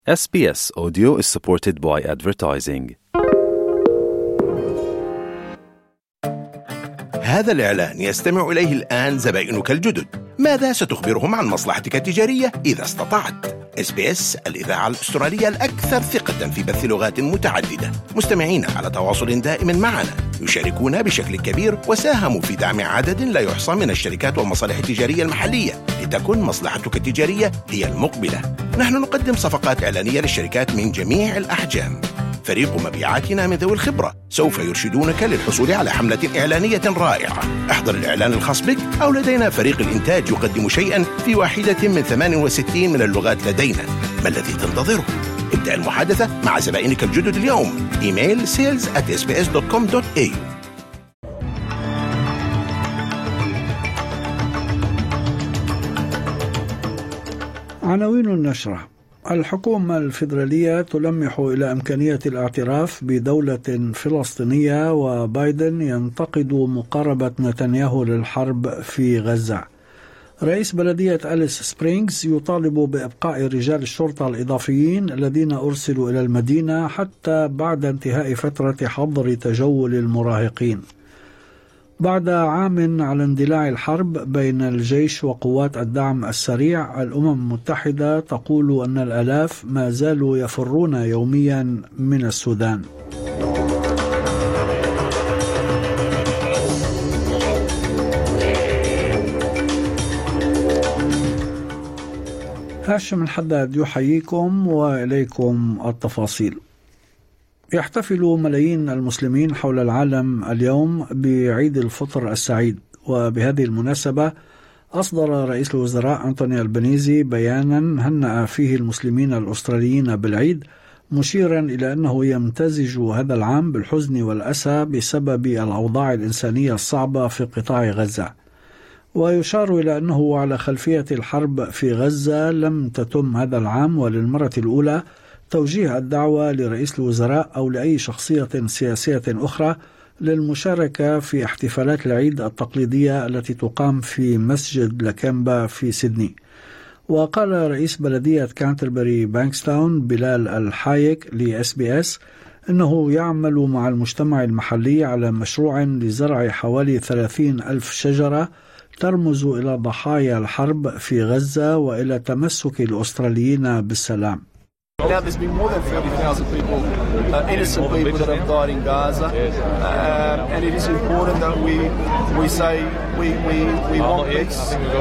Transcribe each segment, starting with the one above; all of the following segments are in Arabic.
SBS Audio is supported by advertising. هذا الإعلان يستمع إليه الآن زبائنك الجدد. ماذا ستخبرهم عن مصلحتك التجارية إذا استطعت؟ SBS الإذاعة الأسترالية الأكثر ثقة في بث لغات متعددة. مستمعين على تواصل دائم معنا، يشاركون بشكل كبير وساهموا في دعم عدد لا يحصى من الشركات والمصالح التجارية المحلية لتكن مصلحتك التجارية هي المقبلة. نحن نقدم صفقات إعلانية للشركات من جميع الأحجام. فريق مبيعاتنا من ذوي الخبرة سوف يرشدونك للحصول على حملة إعلانية رائعة. احضر الإعلان الخاص بك، أو لدينا فريق الإنتاج يقدم شيئا في واحدة من 68 من اللغات لدينا. ما الذي تنتظره؟ ابدأ المحادثة مع زبائنك الجدد اليوم. إيميل sales@sbs.com.au. عناوين النشرة: الحكومة الفيدرالية تلمح إلى إمكانية الاعتراف بدولة فلسطينية، وبايدن ينتقد مقاربة نتنياهو للحرب في غزة. رئيس بلدية أليس سبرينغز يطالب بإبقاء رجال الشرطة الإضافيين الذين أرسلوا إلى المدينة حتى بعد انتهاء فترة حظر تجول المراهقين. بعد عام على اندلاع الحرب بين الجيش وقوات الدعم السريع، الأمم المتحدة تقول أن الآلاف ما زالوا يفرون يوميا من السودان. هاشم الحداد يحييكم وإليكم التفاصيل. يحتفل ملايين المسلمين حول العالم اليوم بعيد الفطر السعيد، وبهذه المناسبة أصدر رئيس الوزراء أنتوني ألبانيزي بيانا هنأ فيه المسلمين الأستراليين بالعيد، مشيرا إلى أنه يمتزج هذا العام بالحزن والأسى بسبب الأوضاع الإنسانية الصعبة في قطاع غزة. ويشار إلى أنه على خلفية الحرب في غزة لم تتم هذا العام وللمرة الأولى توجيه الدعوة لرئيس الوزراء أو لأي شخصية سياسية أخرى للمشاركة في احتفالات العيد التقليدية التي تقام في مسجد لاكامبا في سيدني. وقال رئيس بلدية كانتربري بانكستاون بلال الحايك لSBS أنه يعمل مع المجتمع المحلي على مشروع لزرع حوالي 30,000 شجرة ترمز إلى ضحايا الحرب في غزة وإلى تمسك الأستراليين بالسلام. Now there's been more than 30,000 people, innocent people that have died in Gaza, and it is important that we say we want peace.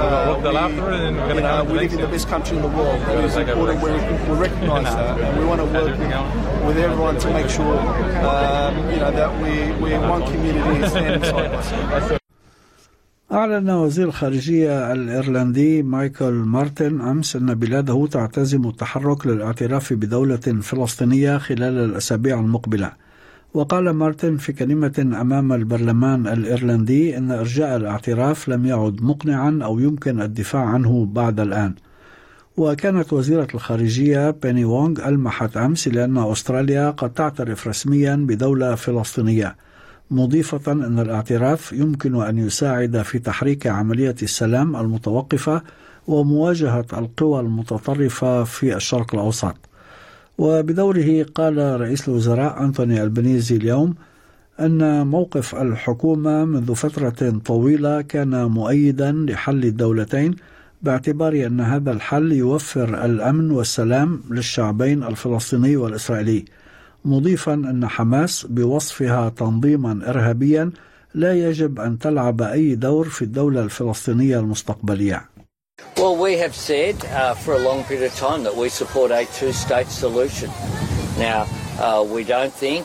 We live in the best country in the world. It is important we recognise that, and we want to work with everyone to make sure that we're one community and stand beside us. أعلن وزير الخارجية الإيرلندي مايكل مارتن أمس أن بلاده تعتزم التحرك للاعتراف بدولة فلسطينية خلال الأسابيع المقبلة. وقال مارتن في كلمة أمام البرلمان الإيرلندي أن إرجاء الاعتراف لم يعد مقنعا أو يمكن الدفاع عنه بعد الآن. وكانت وزيرة الخارجية بيني وونغ ألمحت أمس لأن أستراليا قد تعترف رسميا بدولة فلسطينية، مضيفة أن الاعتراف يمكن أن يساعد في تحريك عملية السلام المتوقفة ومواجهة القوى المتطرفة في الشرق الأوسط. وبدوره قال رئيس الوزراء أنتوني ألبانيزي اليوم أن موقف الحكومة منذ فترة طويلة كان مؤيدا لحل الدولتين، باعتبار أن هذا الحل يوفر الأمن والسلام للشعبين الفلسطيني والإسرائيلي، مضيفا أن حماس بوصفها تنظيما إرهابيا لا يجب أن تلعب أي دور في الدولة الفلسطينية المستقبلية. Well, we have said for a long period of time that we support a two-state solution. Now, we don't think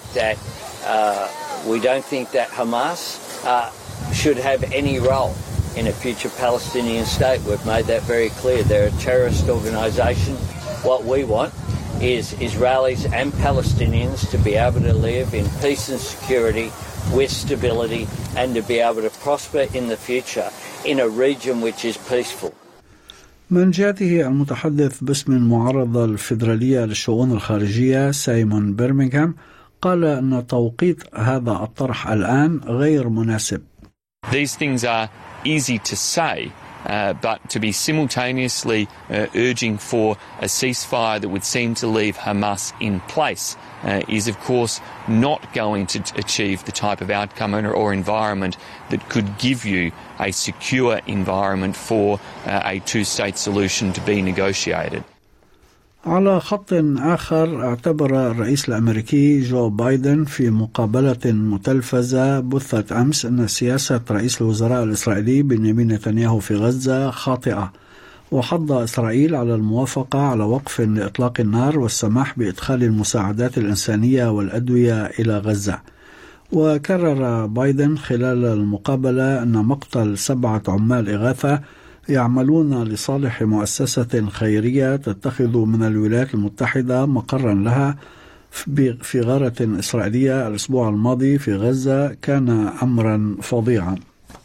that Hamas should have any role in a future Palestinian state. We've made that very clear. They're a terrorist organisation. What we want is Israelis and Palestinians to be able to live in peace and security with stability and to be able to prosper in the future in a region which is peaceful. من جهته المتحدث باسم المعارضة الفيدرالية للشؤون الخارجية سايمون برمنغهام قال أن توقيت هذا الطرح الآن غير مناسب. These things are easy to say, but to be simultaneously urging for a ceasefire that would seem to leave Hamas in place is, of course, not going to achieve the type of outcome or environment that could give you a secure environment for a two-state solution to be negotiated. على خط آخر، اعتبر الرئيس الأمريكي جو بايدن في مقابلة متلفزة بثت أمس أن سياسة رئيس الوزراء الإسرائيلي بنيامين نتنياهو في غزة خاطئة، وحض إسرائيل على الموافقة على وقف لإطلاق النار والسماح بإدخال المساعدات الإنسانية والأدوية إلى غزة. وكرر بايدن خلال المقابلة أن مقتل 7 عمال إغاثة يعملون لصالح مؤسسة خيرية تتخذ من الولايات المتحدة مقرا لها في غارة إسرائيلية الأسبوع الماضي في غزة كان أمرا فظيعا.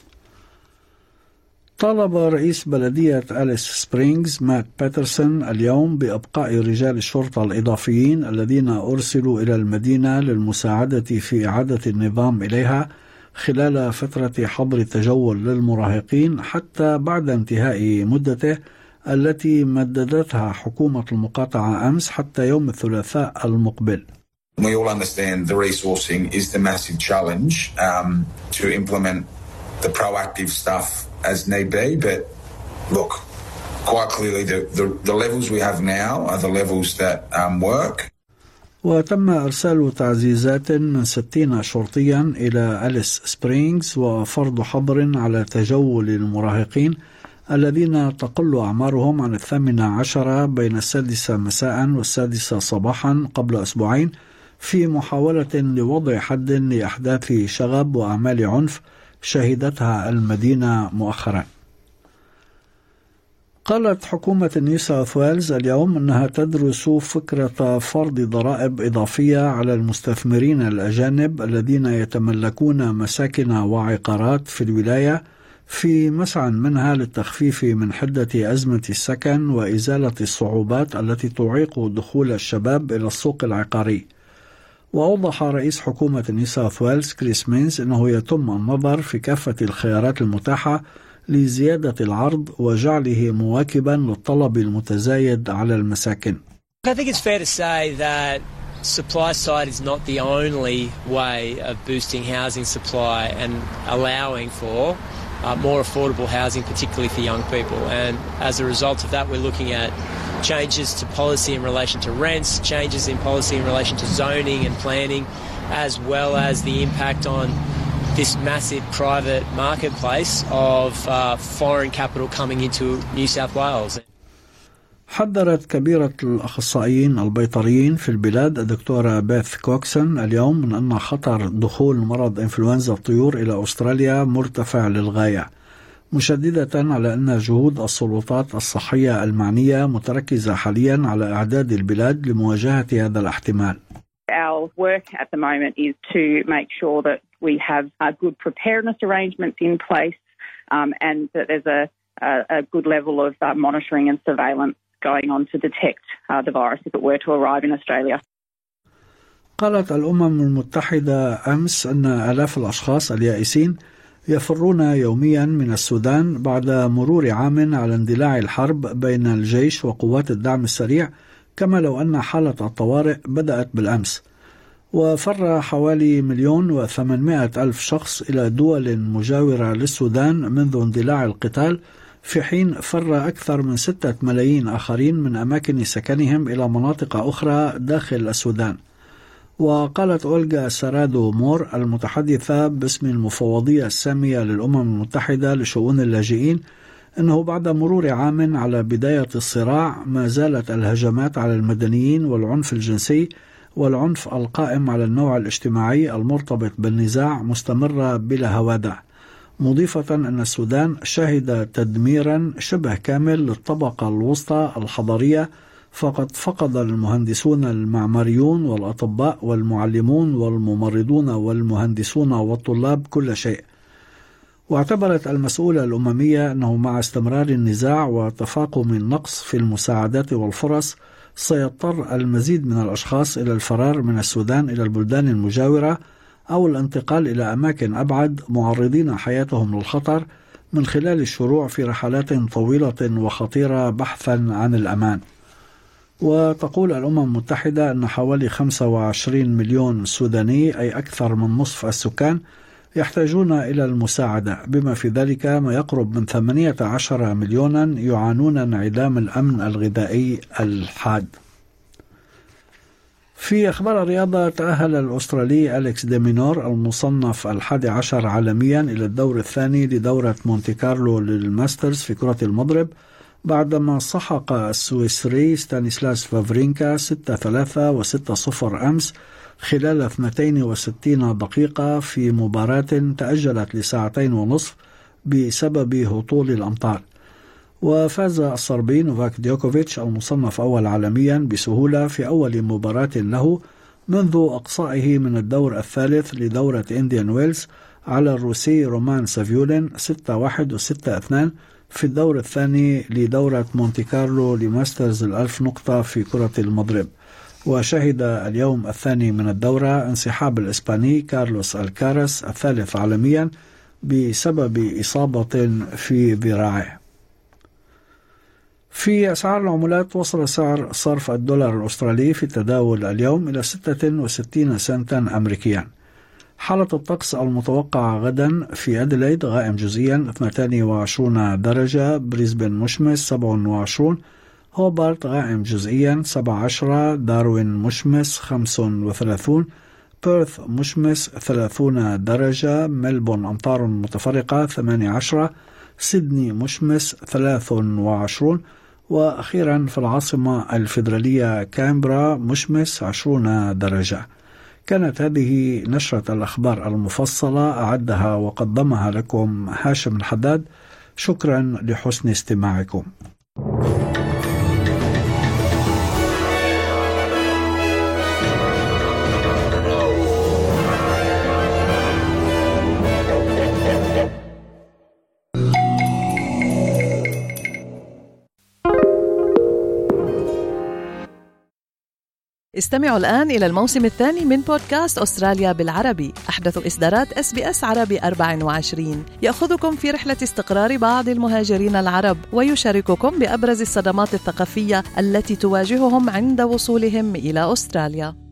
طالب رئيس بلدية أليس سبرينغز مات باترسون اليوم بإبقاء رجال الشرطة الإضافيين الذين أرسلوا إلى المدينة للمساعدة في إعادة النظام إليها خلال فترة حظر التجول للمراهقين حتى بعد انتهاء مدته التي مددتها حكومة المقاطعة أمس حتى يوم الثلاثاء المقبل. We all understand the resourcing is the massive challenge to implement the proactive stuff as need be, but look, quite clearly the levels we have now are the levels that work. وتم إرسال تعزيزات من 60 شرطيا إلى أليس سبرينغز وفرض حظر على تجول المراهقين الذين تقل أعمارهم عن 18 بين 6 مساء و6 صباحا قبل أسبوعين في محاولة لوضع حد لأحداث شغب وأعمال عنف شهدتها المدينة مؤخرا. قالت حكومة نيو ساوث ويلز اليوم أنها تدرس فكرة فرض ضرائب إضافية على المستثمرين الأجانب الذين يتملكون مساكن وعقارات في الولاية في مسعى منها للتخفيف من حدة أزمة السكن وإزالة الصعوبات التي تعيق دخول الشباب إلى السوق العقاري. وأوضح رئيس حكومة نيو ساوث ويلز كريس مينز أنه يتم النظر في كافة الخيارات المتاحة لزيادة العرض وجعله مواكبا للطلب المتزايد على المساكن. I think it's fair to say that supply side is not the only way of boosting housing supply and allowing for more affordable housing, particularly for young people. And as a result of that, we're looking at changes to policy in relation to rents, changes in policy in relation to zoning and planning, as well as the impact on this massive private marketplace of foreign capital coming into New South Wales. حذرت كبيرة الأخصائيين البيطريين في البلاد الدكتورة بيث كوكسون اليوم من أن خطر دخول مرض إنفلونزا الطيور إلى أستراليا مرتفع للغاية، مشددة على أن جهود السلطات الصحية المعنية متركزة حاليا على إعداد البلاد لمواجهة هذا الاحتمال. Our work at the moment is to make sure that we have good preparedness arrangements in place and that there's a good level of monitoring and surveillance going on to detect the virus if it were to arrive in Australia. قالت الأمم المتحدة أمس أن آلاف الأشخاص اليائسين يفرون يوميا من السودان بعد مرور عام على اندلاع الحرب بين الجيش وقوات الدعم السريع، كما لو أن حالة الطوارئ بدأت بالأمس. وفر حوالي 1,800,000 شخص إلى دول مجاورة للسودان منذ اندلاع القتال، في حين فر أكثر من 6 ملايين آخرين من أماكن سكنهم إلى مناطق أخرى داخل السودان. وقالت أولغا سارادو مور المتحدثة باسم المفوضية السامية للأمم المتحدة لشؤون اللاجئين أنه بعد مرور عام على بداية الصراع ما زالت الهجمات على المدنيين والعنف الجنسي والعنف القائم على النوع الاجتماعي المرتبط بالنزاع مستمرة بلا هوادع، مضيفة أن السودان شهد تدميرا شبه كامل للطبقة الوسطى الحضرية، فقد فقد المهندسون المعماريون والأطباء والمعلمون والممرضون والمهندسون والطلاب كل شيء. واعتبرت المسؤولة الأممية أنه مع استمرار النزاع وتفاقم النقص في المساعدات والفرص سيضطر المزيد من الأشخاص إلى الفرار من السودان إلى البلدان المجاورة أو الانتقال إلى أماكن أبعد معرضين حياتهم للخطر، من خلال الشروع في رحلات طويلة وخطيرة بحثا عن الأمان. وتقول الأمم المتحدة أن حوالي 25 مليون سوداني، أي أكثر من نصف السكان، يحتاجون إلى المساعدة، بما في ذلك ما يقرب من 18 مليونا يعانون انعدام الأمن الغذائي الحاد. في أخبار الرياضة، تأهل الأسترالي أليكس دي مينور المصنف 11 عالميا إلى الدور الثاني لدورة مونتي كارلو للماسترز في كرة المضرب بعدما سحق السويسري ستانيسلاس فافرينكا 6-3 و6-0 أمس خلال 62 دقيقة في مباراة تأجلت لساعتين ونصف بسبب هطول الأمطار. وفاز الصربي نوفاك ديوكوفيتش المصنف أول عالميا بسهولة في أول مباراة له منذ أقصائه من الدور الثالث لدورة إنديان ويلز على الروسي رومان سافيولين 6-1 و6-2 في الدور الثاني لدورة مونتي كارلو لماسترز 1000 نقطة في كرة المضرب. وشهد اليوم الثاني من الدورة انسحاب الإسباني كارلوس الكارس الثالث عالميا بسبب إصابة في ذراعه. في أسعار العملات، وصل سعر صرف الدولار الأسترالي في التداول اليوم إلى 66 سنتا أمريكيا. حالة الطقس المتوقعة غدا: في أديلايد غائم جزئيا 22 درجة، بريسبن مشمس 27، هوبارت غائم جزئيا 17، داروين مشمس 35، بيرث مشمس 30 درجة، ملبون أمطار متفرقة 18، سيدني مشمس 23، وأخيرا في العاصمة الفيدرالية كامبرا مشمس 20 درجة. كانت هذه نشرة الأخبار المفصلة، أعدها وقدمها لكم هاشم الحداد. شكرا لحسن استماعكم. استمعوا الآن إلى الموسم الثاني من بودكاست أستراليا بالعربي، أحدث إصدارات SBS عربي 24، يأخذكم في رحلة استقرار بعض المهاجرين العرب ويشارككم بأبرز الصدمات الثقافية التي تواجههم عند وصولهم إلى أستراليا.